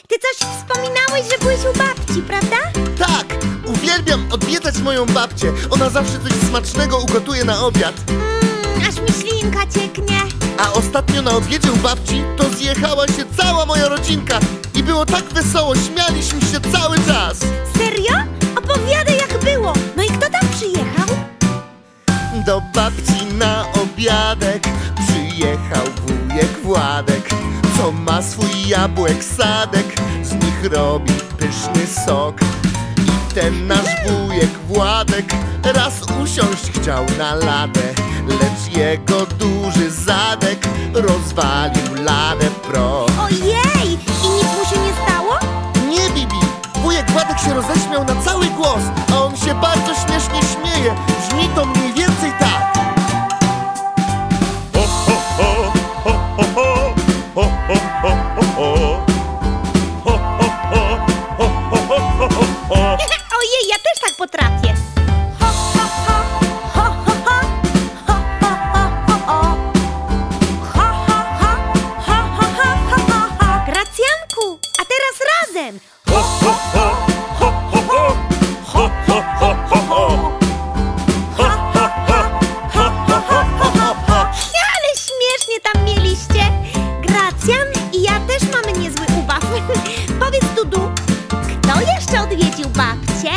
ty coś wspominałeś, że byłeś u babci, prawda? Tak, uwielbiam odwiedzać moją babcię. Ona zawsze coś smacznego ugotuje na obiad. Aż mi ślinka cieknie. A ostatnio na obiedzie u babci to zjechała się cała moja rodzinka. I było tak wesoło, śmialiśmy się cały czas. Serio? Opowiadaj, jak było. No i kto tam przyjechał? Do babci na obiadek przyjechał wujek Władek, co ma swój jabłek sadek, z nich robi pyszny sok. I ten nasz wujek Władek raz usiąść chciał na ladę, lecz jego duży zadek rozwalił ladę w proch. Ojej! I nic mu się nie stało? Nie, Bibi! Wujek Władek się roześmiał na cały głos, a on się bardzo śmiesznie śmieje. Brzmi to mniej więcej tak. Ojej, ja też tak potrafię. Ho, ho, ho, ho, ho, ho, ho, ho, ho, ho. Ho, ho, ho, ho, ho, ho, ho, ho. Gracjanku, a teraz razem. Ho, ho, ho, ho, ho, ho. Ho, ho, ho, ho, ho. Ho, ho, ho, ho, ho, ho, ho, ho. Ale śmiesznie tam mieliście. Gracjan i ja też mamy niezły ubaw. Powiedz, Dudu, kto jeszcze odwiedził babcię?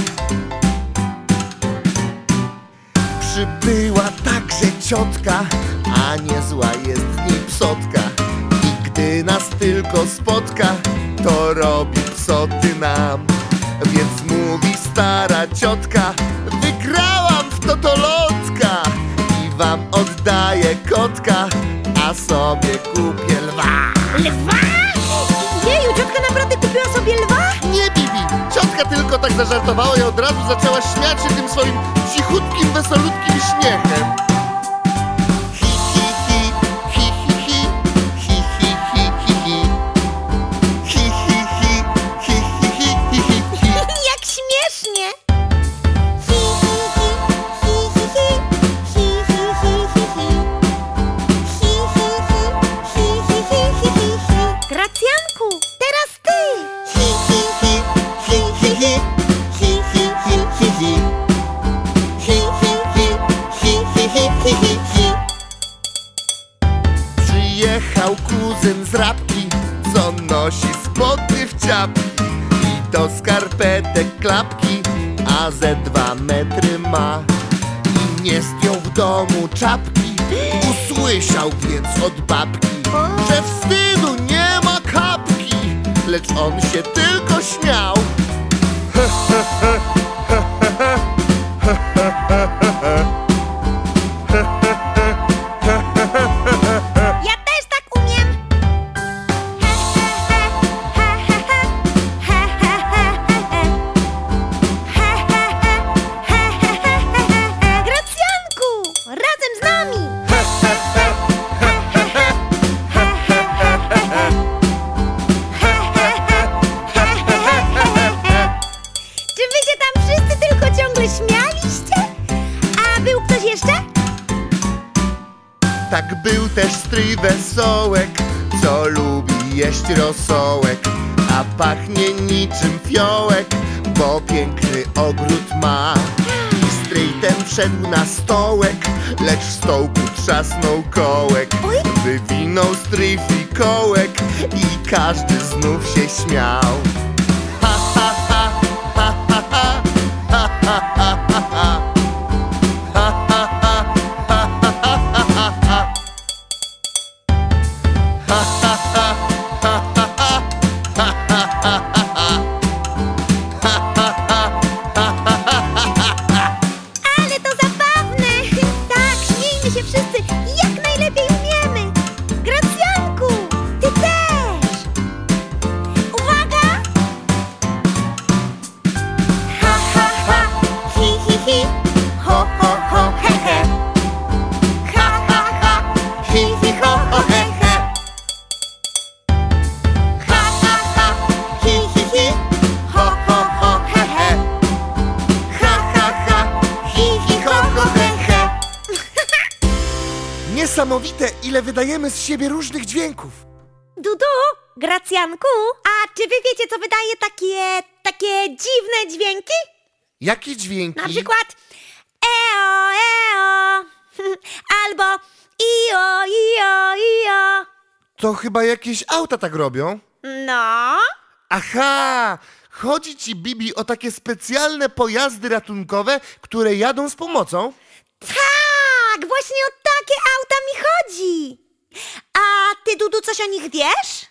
Przybyła także ciotka, a niezła jest z niej psotka. I gdy nas tylko spotka, to robi psoty nam. Więc mówi stara ciotka: wygrałam w totolotka i wam oddaję kotka, a sobie kupię lwa. Lwa? Jeju, ciotka naprawdę kupiła sobie lwa? Nie, Bibi! Ciotka tylko tak zażartowała i od razu zaczęła śmiać się tym swoim cichutkim, wesolutkim śmiechem. Hi, hi, hi, hi, hi, hi, hi, hi, hi, hi, hi. Hi, hi, hi, hi, hi, hi, hi, hi, hi. Jak śmiesznie! Hi, hi, hi, hi, hi, hi, hi, hi, hi, hi, hi. Hi, hi, hi, hi, hi, hi, hi, hi, hi. Gracjanku, teraz ty! Hi, hi, hi, hi, hi, hi, hi, hi, hi, hi, hi. Hi, hi, hi, hi, hi, hi, hi, hi, hi. Przyjechał kuzyn z Rabki, co nosi spodnie w ciapki i do skarpetek klapki, a ze 2 metry ma. I nie zdjął w domu czapki, usłyszał więc od babki, że wstydu nie ma kapki, lecz on się tylko śmiał. Ja też tak umiem! He, he, he, he, he, he, he, he, he, he, he, he, he, he, he, he, he. Gracjanku, razem z nami! Czy wy się tam wszyscy tylko ciągle śmialiście? A był ktoś jeszcze? Tak był też stryj Wesołek, co lubi jeść rosołek, a pachnie niczym fiołek, bo piękny ogród ma. I stryj ten wszedł na stołek, lecz w stołku trzasnął kołek. Oj. Wywinął stryj fikołek i każdy znów się śmiał. Ha, ha, ha, ha, ha, ha, ha, ha, ha, ha, ha. Ha, ha, ha, ha, ha, ha, ha, ha. Ha, ha, ha, ha, ha, ha, ha, ha, ha, ha, ha. Ha, ha, ha, ha, ha, ha, ha. Ale to zabawne! Tak, śmiejmy się wszyscy jak najlepiej umiemy! Gracjanku, ty też! Uwaga! Ha, ha, ha, hi, hi, hi, ho, ho, ho, he, he. Ha, ha, ha, hi, hi, ho, ho, he, he. Ha, ha, ha, hi, hi, hi, ho, ho, ho, he, he. Ha, ha, ha, hi, hi, ho, ho, he, he. Niesamowite, ile wydajemy z siebie różnych dźwięków. Dudu, Gracjanku, a czy wy wiecie, co wydaje takie dziwne dźwięki? Jakie dźwięki? Na przykład eo, eo, albo io, io, io. To chyba jakieś auta tak robią. No, Aha! Chodzi ci, Bibi, o takie specjalne pojazdy ratunkowe, które jadą z pomocą? tak, właśnie o takie auta mi chodzi. A ty, Dudu, coś o nich wiesz?